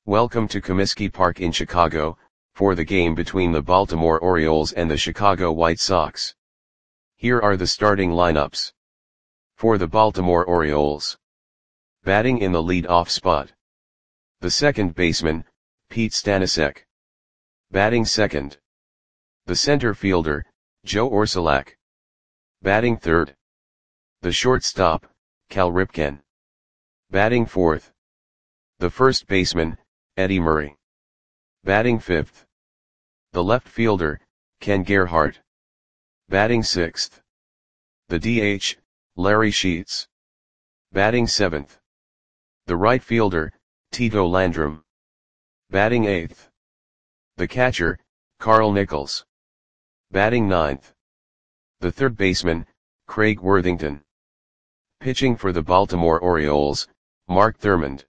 Welcome to Comiskey Park in Chicago, for the game between the Baltimore Orioles and the Chicago White Sox. Here are the starting lineups. For the Baltimore Orioles. Batting in the lead-off spot. The second baseman, Pete Stanisiak. Batting second. The center fielder, Joe Orsulak. Batting third. The shortstop, Cal Ripken. Batting fourth. The first baseman, Eddie Murray. Batting fifth. The left fielder, Ken Gerhart. Batting sixth. The DH, Larry Sheets. Batting seventh. The right fielder, Tito Landrum. Batting eighth. The catcher, Carl Nichols. Batting ninth. The third baseman, Craig Worthington. Pitching for the Baltimore Orioles, Mark Thurmond.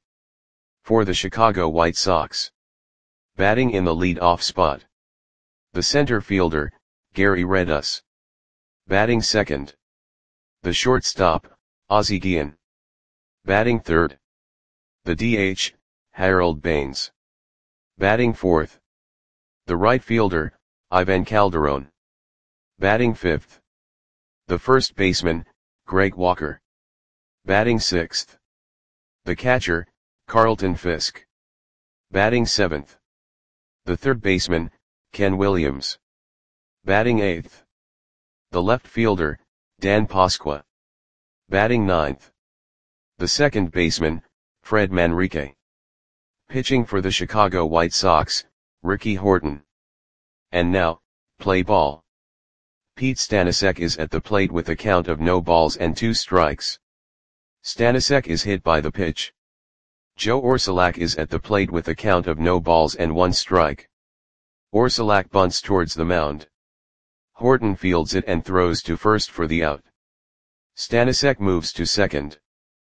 For the Chicago White Sox. Batting in the lead-off spot. The center fielder, Gary Redus. Batting second. The shortstop, Ozzie Guillen. Batting third. The DH, Harold Baines. Batting fourth. The right fielder, Ivan Calderon. Batting fifth. The first baseman, Greg Walker. Batting sixth. The catcher, Carlton Fisk. Batting seventh. The third baseman, Ken Williams. Batting eighth. The left fielder, Dan Pasqua. Batting ninth. The second baseman, Fred Manrique. Pitching for the Chicago White Sox, Ricky Horton. And now, play ball. Pete Stanisiak is at the plate with a count of no balls and 2 strikes. Stanisiak is hit by the pitch. Joe Orsulak is at the plate with a count of no balls and 1 strike. Orsulak bunts towards the mound. Horton fields it and throws to first for the out. Stanisiak moves to second.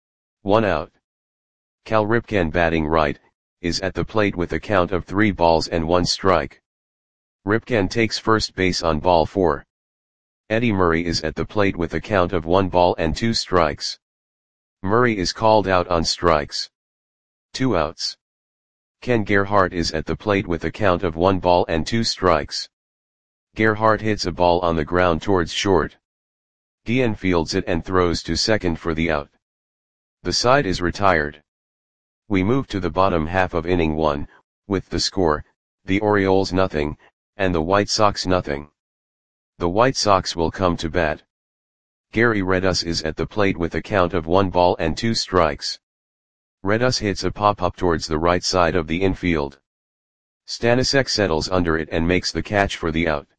1 out. Cal Ripken, batting right, is at the plate with a count of 3 balls and 1 strike. Ripken takes first base on ball 4. Eddie Murray is at the plate with a count of 1 ball and 2 strikes. Murray is called out on strikes. 2 outs. Ken Gerhart is at the plate with a count of 1 ball and 2 strikes. Gerhart hits a ball on the ground towards short. Guillen fields it and throws to second for the out. The side is retired. We move to the bottom half of inning 1, with the score, the Orioles nothing, and the White Sox nothing. The White Sox will come to bat. Gary Redus is at the plate with a count of 1 ball and 2 strikes. Redus hits a pop-up towards the right side of the infield. Stanisiak settles under it and makes the catch for the out.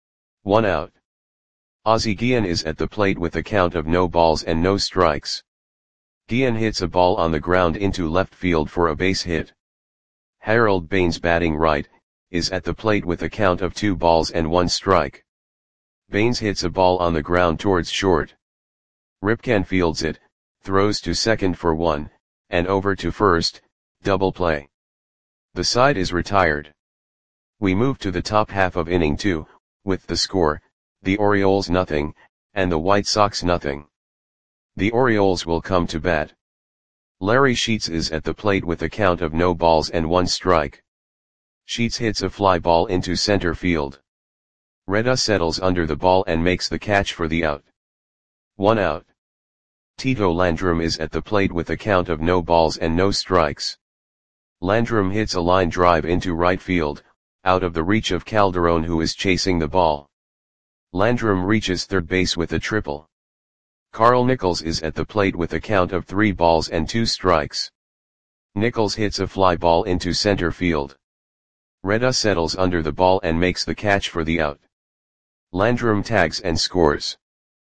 1 out. Ozzie Guillen is at the plate with a count of no balls and no strikes. Guillen hits a ball on the ground into left field for a base hit. Harold Baines, batting right, is at the plate with a count of 2 balls and 1 strike. Baines hits a ball on the ground towards short. Ripken fields it, throws to second for 1, and over to first, double play. The side is retired. We move to the top half of inning 2, with the score, the Orioles nothing, and the White Sox nothing. The Orioles will come to bat. Larry Sheets is at the plate with a count of no balls and 1 strike. Sheets hits a fly ball into center field. Redus settles under the ball and makes the catch for the out. 1 out. Tito Landrum is at the plate with a count of no balls and no strikes. Landrum hits a line drive into right field, out of the reach of Calderon, who is chasing the ball. Landrum reaches third base with a triple. Carl Nichols is at the plate with a count of 3 balls and 2 strikes. Nichols hits a fly ball into center field. Redus settles under the ball and makes the catch for the out. Landrum tags and scores.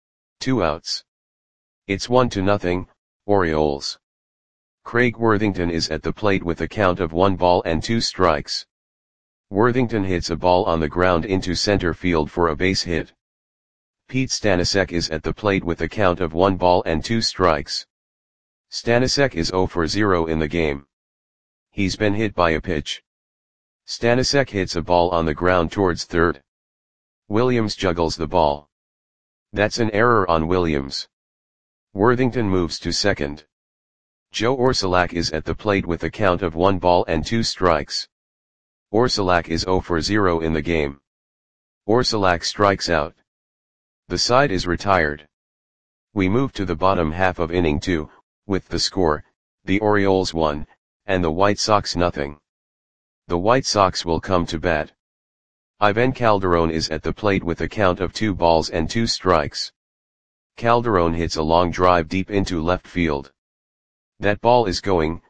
2 outs. It's 1-0, Orioles. Craig Worthington is at the plate with a count of 1 ball and 2 strikes. Worthington hits a ball on the ground into center field for a base hit. Pete Stanisiak is at the plate with a count of 1 ball and 2 strikes. Stanisiak is 0 for 0 in the game. He's been hit by a pitch. Stanisiak hits a ball on the ground towards third. Williams juggles the ball. That's an error on Williams. Worthington moves to second. Joe Orsulak is at the plate with a count of 1 ball and 2 strikes. Orsulak is 0 for 0 in the game. Orsulak strikes out. The side is retired. We move to the bottom half of inning 2, with the score, the Orioles 1, and the White Sox nothing. The White Sox will come to bat. Ivan Calderon is at the plate with a count of 2 balls and 2 strikes. Calderon hits a long drive deep into left field. That ball is gone.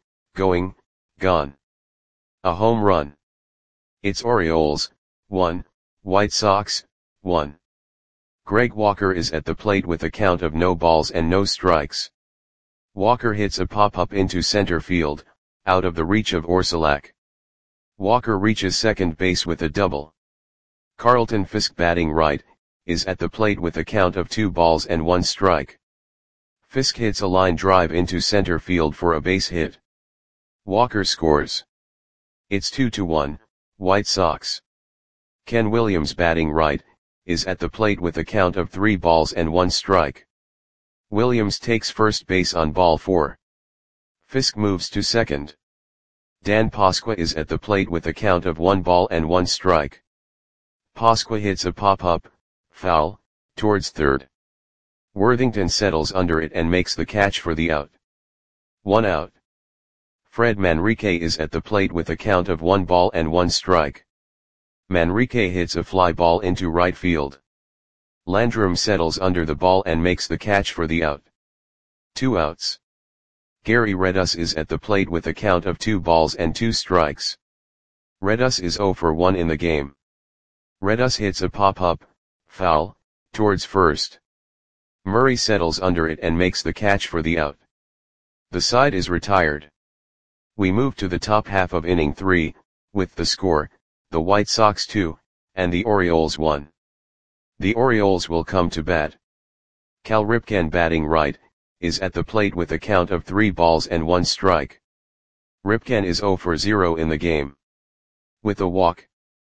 A home run. It's Orioles, 1, White Sox, 1. Greg Walker is at the plate with a count of no balls and no strikes. Walker hits a pop-up into center field, out of the reach of Orsulak. Walker reaches second base with a double. Carlton Fisk, batting right, is at the plate with a count of 2 balls and 1 strike. Fisk hits a line drive into center field for a base hit. Walker scores. It's 2-1, White Sox. Ken Williams, batting right, is at the plate with a count of 3 balls and 1 strike. Williams takes first base on ball 4. Fisk moves to second. Dan Pasqua is at the plate with a count of 1 ball and 1 strike. Pasqua hits a pop-up, foul, towards third. Worthington settles under it and makes the catch for the out. 1 out. Fred Manrique is at the plate with a count of 1 ball and 1 strike. Manrique hits a fly ball into right field. Landrum settles under the ball and makes the catch for the out. 2 outs. Gary Redus is at the plate with a count of 2 balls and 2 strikes. Redus is 0 for 1 in the game. Redus hits a pop-up, foul, towards first. Murray settles under it and makes the catch for the out. The side is retired. We move to the top half of inning 3, with the score, the White Sox 2, and the Orioles 1. The Orioles will come to bat. Cal Ripken, batting right, is at the plate with a count of 3 balls and 1 strike. Ripken is 0 for 0 in the game. With a walk,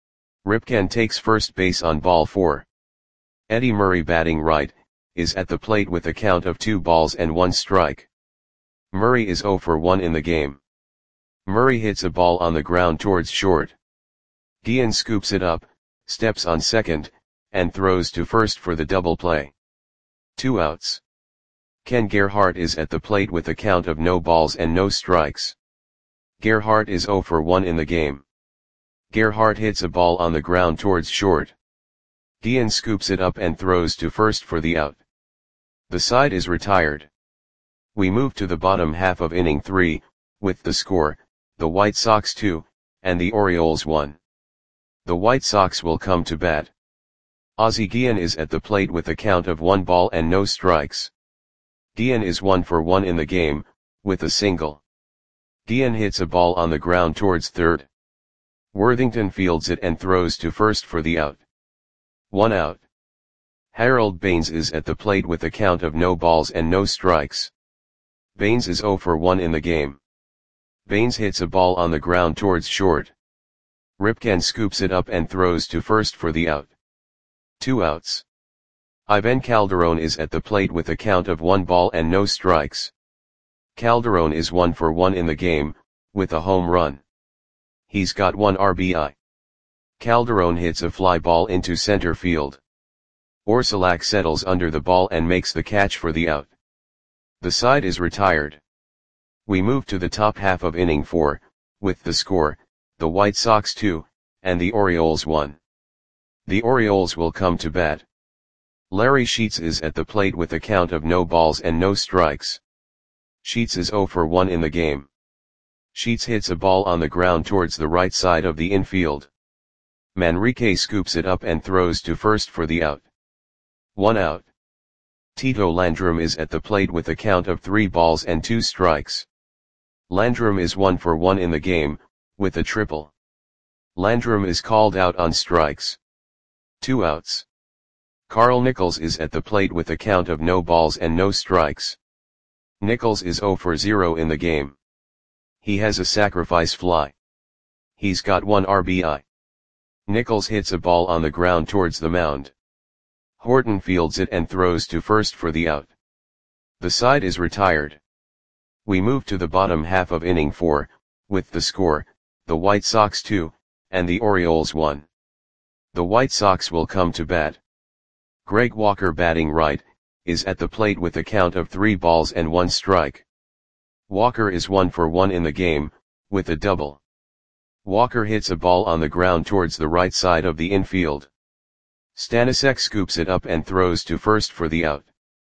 Ripken takes first base on ball 4. Eddie Murray, batting right, is at the plate with a count of 2 balls and 1 strike. Murray is 0 for 1 in the game. Murray hits a ball on the ground towards short. Guillen scoops it up, steps on second, and throws to first for the double play. 2 outs. Ken Gerhart is at the plate with a count of no balls and no strikes. Gerhart is 0 for 1 in the game. Gerhart hits a ball on the ground towards short. Guillen scoops it up and throws to first for the out. The side is retired. We move to the bottom half of inning 3, with the score, the White Sox 2, and the Orioles 1. The White Sox will come to bat. Ozzie Guillen is at the plate with a count of 1 ball and no strikes. Guillen is 1 for 1 in the game, with a single. Guillen hits a ball on the ground towards third. Worthington fields it and throws to first for the out. 1 out. Harold Baines is at the plate with a count of no balls and no strikes. Baines is 0 for 1 in the game. Baines hits a ball on the ground towards short. Ripken scoops it up and throws to first for the out. 2 outs. Ivan Calderon is at the plate with a count of 1 ball and no strikes. Calderon is 1 for 1 in the game, with a home run. He's got 1 RBI. Calderon hits a fly ball into center field. Orsulak settles under the ball and makes the catch for the out. The side is retired. We move to the top half of inning 4, with the score, the White Sox 2, and the Orioles 1. The Orioles will come to bat. Larry Sheets is at the plate with a count of no balls and no strikes. Sheets is 0 for 1 in the game. Sheets hits a ball on the ground towards the right side of the infield. Manrique scoops it up and throws to first for the out. 1 out. Tito Landrum is at the plate with a count of 3 balls and 2 strikes. Landrum is 1 for 1 in the game, with a triple. Landrum is called out on strikes. 2 outs. Carl Nichols is at the plate with a count of no balls and no strikes. Nichols is 0 for 0 in the game. He has a sacrifice fly. He's got 1 RBI. Nichols hits a ball on the ground towards the mound. Horton fields it and throws to first for the out. The side is retired. We move to the bottom half of inning 4, with the score, the White Sox 2, and the Orioles 1. The White Sox will come to bat. Greg Walker, batting right, is at the plate with a count of 3 balls and 1 strike. Walker is 1 for 1 in the game, with a double. Walker hits a ball on the ground towards the right side of the infield. Stanisic scoops it up and throws to first for the out.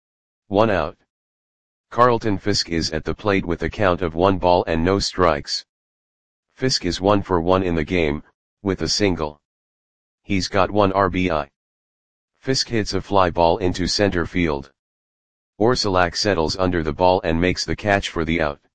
1 out. Carlton Fisk is at the plate with a count of 1 ball and no strikes. Fisk is 1 for 1 in the game, with a single. He's got 1 RBI. Fisk hits a fly ball into center field. Orsulak settles under the ball and makes the catch for the out.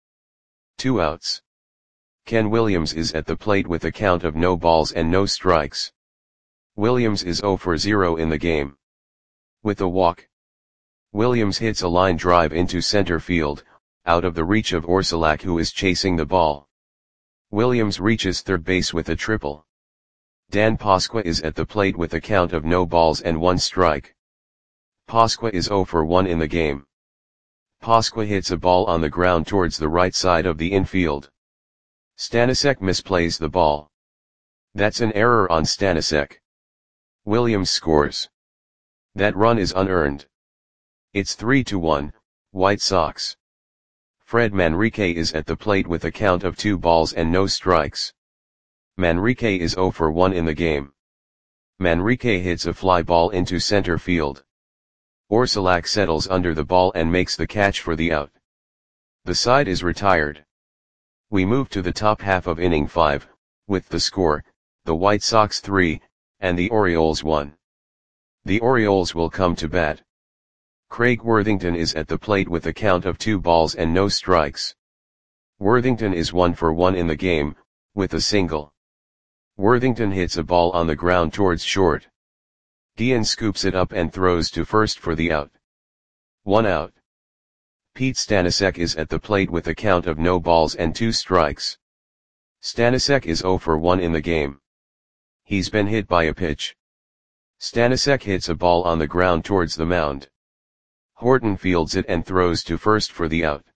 2 outs. Ken Williams is at the plate with a count of no balls and no strikes. Williams is 0 for 0 in the game. With a walk. Williams hits a line drive into center field, out of the reach of Orsulak, who is chasing the ball. Williams reaches third base with a triple. Dan Pasqua is at the plate with a count of no balls and 1 strike. Pasqua is 0 for 1 in the game. Pasqua hits a ball on the ground towards the right side of the infield. Stanisic misplays the ball. That's an error on Stanisic. Williams scores. That run is unearned. It's 3-1, White Sox. Fred Manrique is at the plate with a count of 2 balls and no strikes. Manrique is 0 for 1 in the game. Manrique hits a fly ball into center field. Orsulak settles under the ball and makes the catch for the out. The side is retired. We move to the top half of inning 5, with the score, the White Sox 3, and the Orioles 1. The Orioles will come to bat. Craig Worthington is at the plate with a count of 2 balls and no strikes. Worthington is 1 for 1 in the game, with a single. Worthington hits a ball on the ground towards short. Guillen scoops it up and throws to first for the out. 1 out. Pete Stanisic is at the plate with a count of no balls and 2 strikes. Stanisic is 0 for 1 in the game. He's been hit by a pitch. Stanisic hits a ball on the ground towards the mound. Horton fields it and throws to first for the out.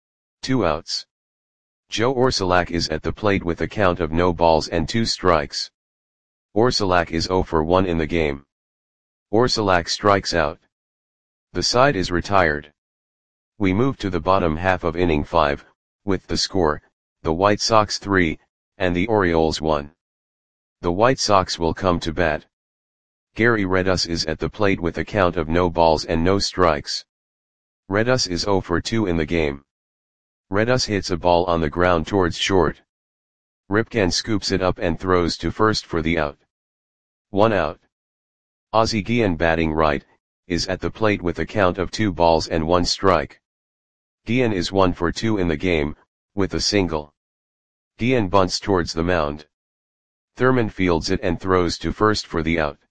2 outs. Joe Orsulak is at the plate with a count of no balls and 2 strikes. Orsulak is 0 for 1 in the game. Orsulak strikes out. The side is retired. We move to the bottom half of inning 5, with the score, the White Sox 3, and the Orioles 1. The White Sox will come to bat. Gary Redus is at the plate with a count of no balls and no strikes. Redus is 0 for 2 in the game. Redus hits a ball on the ground towards short. Ripken scoops it up and throws to first for the out. 1 out. Ozzie Guillen, batting right, is at the plate with a count of 2 balls and 1 strike. Guillen is 1 for 2 in the game, with a single. Guillen bunts towards the mound. Thurman fields it and throws to first for the out.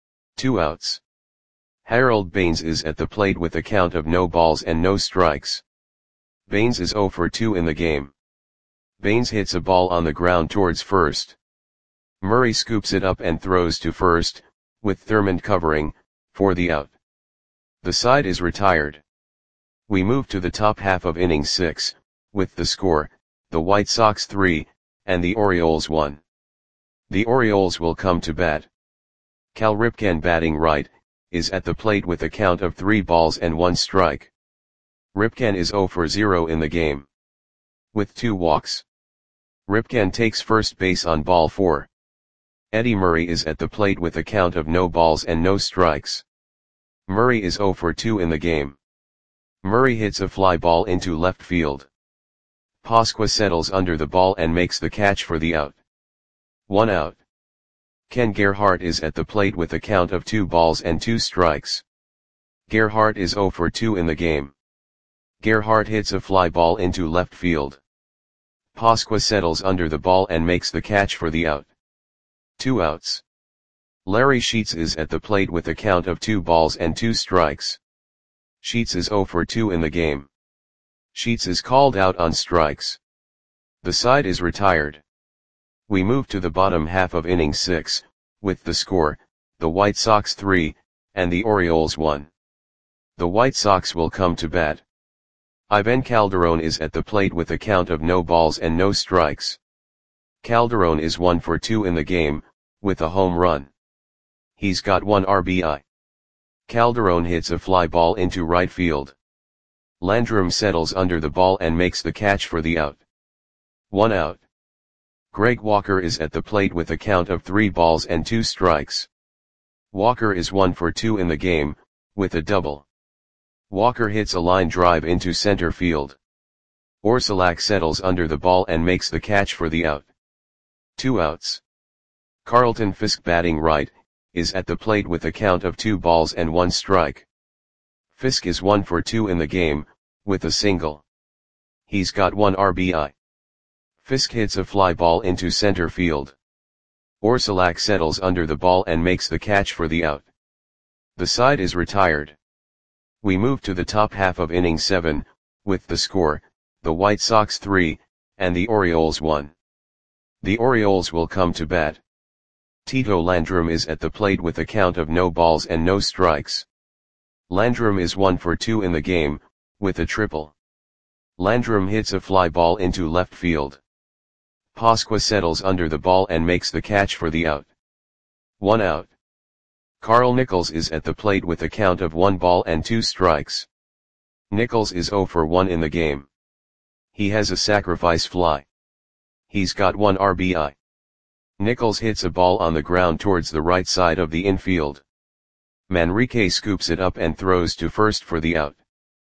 2 outs. Harold Baines is at the plate with a count of no balls and no strikes. Baines is 0 for 2 in the game. Baines hits a ball on the ground towards first. Murray scoops it up and throws to first, with Thurman covering, for the out. The side is retired. We move to the top half of inning 6, with the score, the White Sox 3, and the Orioles 1. The Orioles will come to bat. Cal Ripken, batting right, is at the plate with a count of 3 balls and 1 strike. Ripken is 0 for 0 in the game. With 2 walks. Ripken takes first base on ball 4. Eddie Murray is at the plate with a count of no balls and no strikes. Murray is 0 for 2 in the game. Murray hits a fly ball into left field. Pasqua settles under the ball and makes the catch for the out. 1 out. Ken Gerhart is at the plate with a count of 2 balls and 2 strikes. Gerhart is 0 for 2 in the game. Gerhart hits a fly ball into left field. Pasqua settles under the ball and makes the catch for the out. 2 outs. Larry Sheets is at the plate with a count of 2 balls and 2 strikes. Sheets is 0 for 2 in the game. Sheets is called out on strikes. The side is retired. We move to the bottom half of inning 6, with the score, the White Sox 3, and the Orioles 1. The White Sox will come to bat. Ivan Calderon is at the plate with a count of no balls and no strikes. Calderon is 1 for 2 in the game, with a home run. He's got 1 RBI. Calderon hits a fly ball into right field. Landrum settles under the ball and makes the catch for the out. 1 out. Greg Walker is at the plate with a count of 3 balls and 2 strikes. Walker is 1 for 2 in the game, with a double. Walker hits a line drive into center field. Orsulak settles under the ball and makes the catch for the out. 2 outs. Carlton Fisk, batting right, is at the plate with a count of 2 balls and 1 strike. Fisk is 1 for 2 in the game, with a single. He's got 1 RBI. Fisk hits a fly ball into center field. Orsulak settles under the ball and makes the catch for the out. The side is retired. We move to the top half of inning 7, with the score, the White Sox 3, and the Orioles 1. The Orioles will come to bat. Tito Landrum is at the plate with a count of no balls and no strikes. Landrum is 1 for 2 in the game, with a triple. Landrum hits a fly ball into left field. Pasqua settles under the ball and makes the catch for the out. 1 out. Carl Nichols is at the plate with a count of 1 ball and 2 strikes. Nichols is 0 for 1 in the game. He has a sacrifice fly. He's got 1 RBI. Nichols hits a ball on the ground towards the right side of the infield. Manrique scoops it up and throws to first for the out.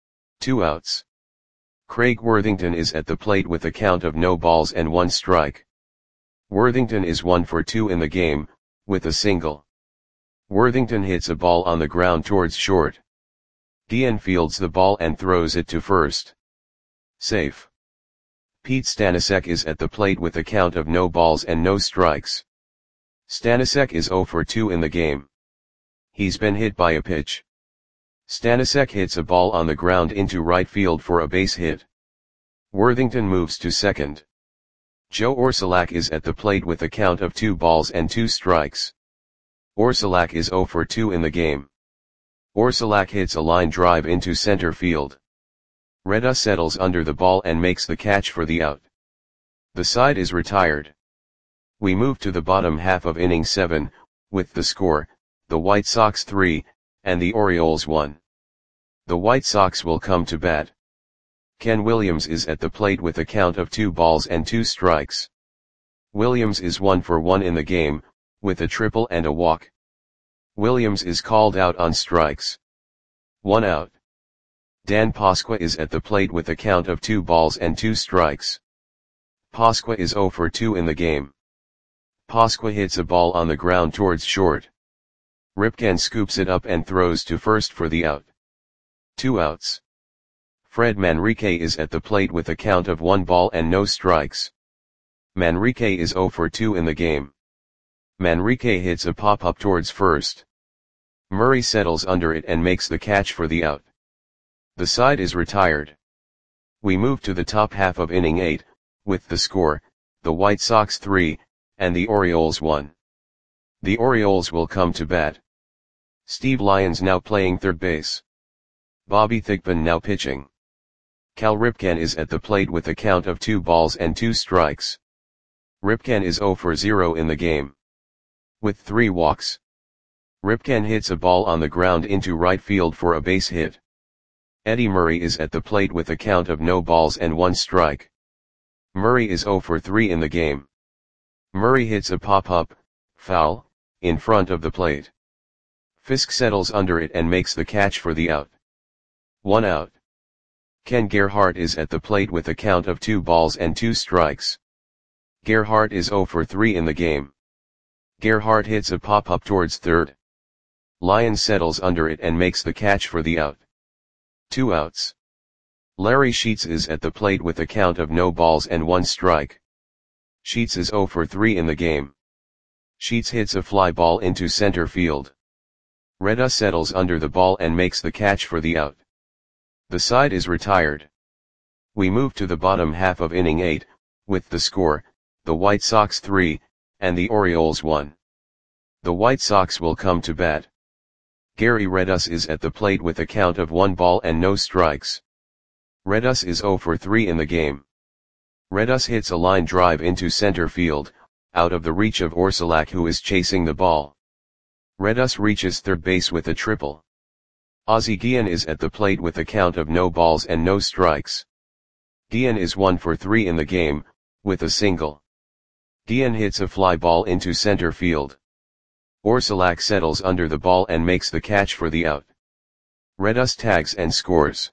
2 outs. Craig Worthington is at the plate with a count of no balls and 1 strike. Worthington is 1 for 2 in the game, with a single. Worthington hits a ball on the ground towards short. Dean fields the ball and throws it to first. Safe. Pete Stanisiak is at the plate with a count of no balls and no strikes. Stanisiak is 0 for 2 in the game. He's been hit by a pitch. Stanisiak hits a ball on the ground into right field for a base hit. Worthington moves to second. Joe Orsulak is at the plate with a count of 2 balls and 2 strikes. Orsulak is 0 for 2 in the game. Orsulak hits a line drive into center field. Reda settles under the ball and makes the catch for the out. The side is retired. We move to the bottom half of inning 7, with the score, the White Sox 3, and the Orioles 1. The White Sox will come to bat. Ken Williams is at the plate with a count of 2 balls and 2 strikes. Williams is 1 for 1 in the game, with a triple and a walk. Williams is called out on strikes. 1 out. Dan Pasqua is at the plate with a count of 2 balls and 2 strikes. Pasqua is 0 for 2 in the game. Pasqua hits a ball on the ground towards short. Ripken scoops it up and throws to first for the out. 2 outs. Fred Manrique is at the plate with a count of 1 ball and no strikes. Manrique is 0 for 2 in the game. Manrique hits a pop-up towards first. Murray settles under it and makes the catch for the out. The side is retired. We move to the top half of inning 8, with the score, the White Sox 3, and the Orioles 1. The Orioles will come to bat. Steve Lyons now playing third base. Bobby Thigpen now pitching. Cal Ripken is at the plate with a count of 2 balls and 2 strikes. Ripken is 0 for 0 in the game. With 3 walks. Ripken hits a ball on the ground into right field for a base hit. Eddie Murray is at the plate with a count of no balls and 1 strike. Murray is 0 for 3 in the game. Murray hits a pop-up, foul, in front of the plate. Fisk settles under it and makes the catch for the out. 1 out. Ken Gerhart is at the plate with a count of 2 balls and 2 strikes. Gerhart is 0 for 3 in the game. Gerhart hits a pop-up towards third. Lyons settles under it and makes the catch for the out. 2 outs. Larry Sheets is at the plate with a count of no balls and 1 strike. Sheets is 0 for 3 in the game. Sheets hits a fly ball into center field. Reda settles under the ball and makes the catch for the out. The side is retired. We move to the bottom half of inning 8, with the score, the White Sox 3, and the Orioles 1. The White Sox will come to bat. Gary Redus is at the plate with a count of 1 ball and no strikes. Redus is 0 for 3 in the game. Redus hits a line drive into center field, out of the reach of Orsulak, who is chasing the ball. Redus reaches third base with a triple. Ozzie Guillen is at the plate with a count of no balls and no strikes. Guillen is 1 for 3 in the game, with a single. Guillen hits a fly ball into center field. Orsulak settles under the ball and makes the catch for the out. Redus tags and scores.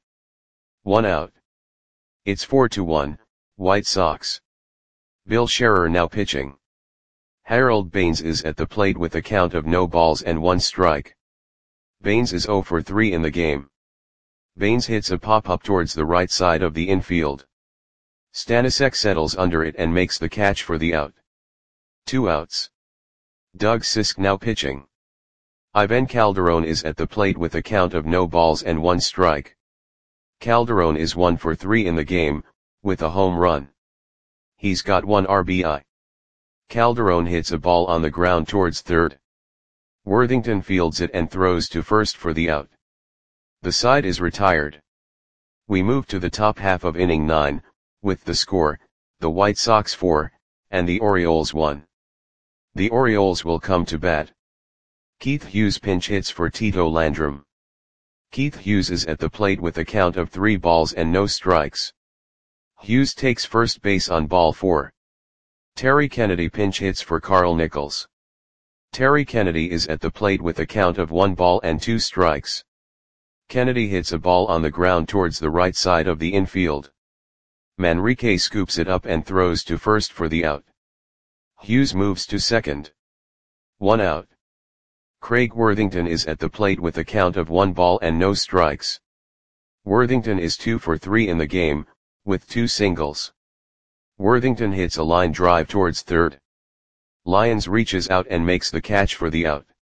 1 out. It's 4-1, White Sox. Bill Scherer now pitching. Harold Baines is at the plate with a count of no balls and 1 strike. Baines is 0 for 3 in the game. Baines hits a pop-up towards the right side of the infield. Stanisic settles under it and makes the catch for the out. 2 outs. Doug Sisk now pitching. Ivan Calderon is at the plate with a count of no balls and 1 strike. Calderon is 1 for 3 in the game, with a home run. He's got 1 RBI. Calderon hits a ball on the ground towards third. Worthington fields it and throws to first for the out. The side is retired. We move to the top half of inning 9, with the score, the White Sox 4, and the Orioles 1. The Orioles will come to bat. Keith Hughes pinch hits for Tito Landrum. Keith Hughes is at the plate with a count of 3 balls and no strikes. Hughes takes first base on ball 4. Terry Kennedy pinch hits for Carl Nichols. Terry Kennedy is at the plate with a count of 1 ball and 2 strikes. Kennedy hits a ball on the ground towards the right side of the infield. Manrique scoops it up and throws to first for the out. Hughes moves to second. 1 out. Craig Worthington is at the plate with a count of 1 ball and no strikes. Worthington is 2 for 3 in the game, with 2 singles. Worthington hits a line drive towards third. Lyons reaches out and makes the catch for the out.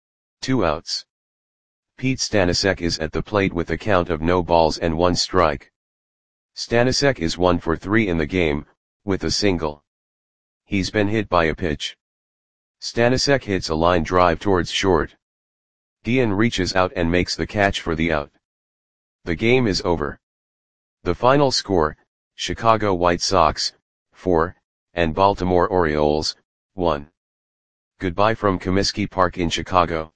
2 outs. Pete Stanisic is at the plate with a count of no balls and 1 strike. Stanisic is 1 for 3 in the game, with a single. He's been hit by a pitch. Stanisic hits a line drive towards short. Guillen reaches out and makes the catch for the out. The game is over. The final score, Chicago White Sox, 4, and Baltimore Orioles, 1. Goodbye from Comiskey Park in Chicago.